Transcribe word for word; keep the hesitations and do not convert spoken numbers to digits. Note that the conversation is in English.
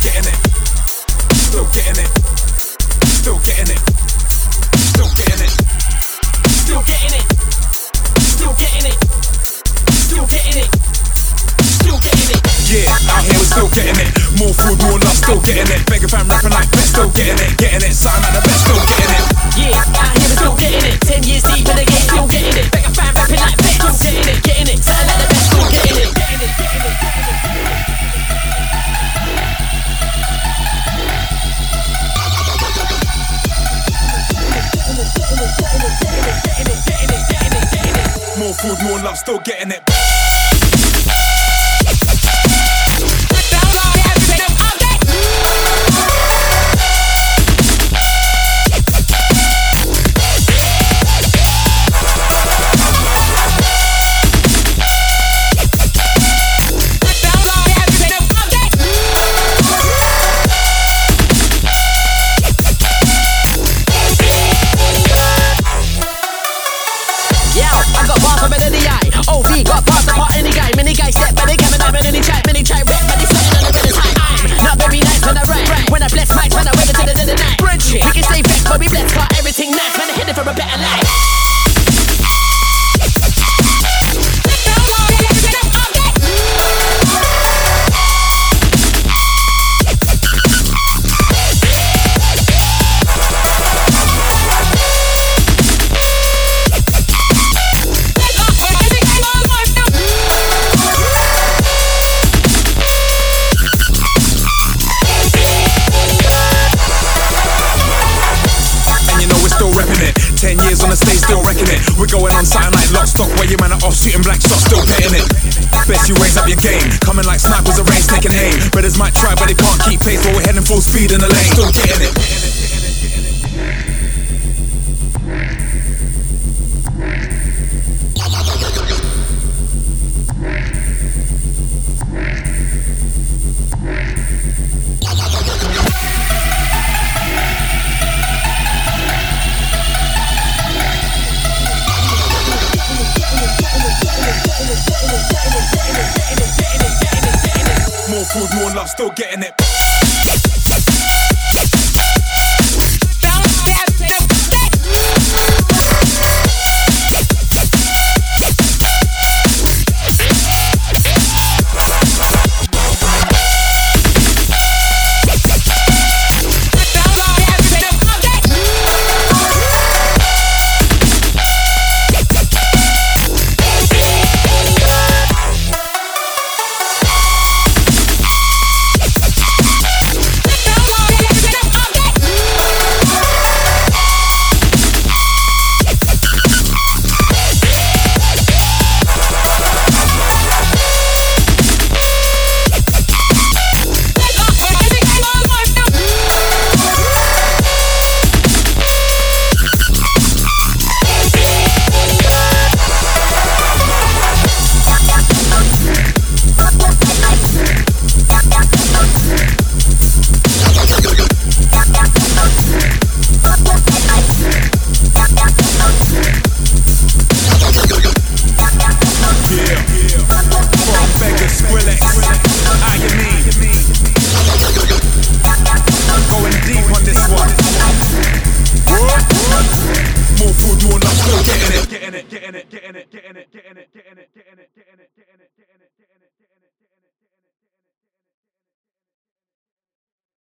getting it, still getting it, still getting it, still getting it, still getting it, still getting it, still getting it, still getting it. Yeah, out here we're still getting it. More food, more love, still getting it. Begging fam rapping like best, still getting it, getting it. Something like the best, still getting it. Yeah, out here we're still getting it. Ten years deep in the game, still getting it. Begging fam rapping like best, still getting it, getting it. Something like the best, still getting it, getting it, getting it, getting it. More food, more love, still getting it. Ten years on the stage, still wrecking it. We're going on something like lock stock, where your man are off shooting black shots, still getting it. Best you raise up your game, coming like snipers, a race taking aim. Brothers might try, but they can't keep pace, while we're heading full speed in the lane, still getting it. More food, more love, still getting it.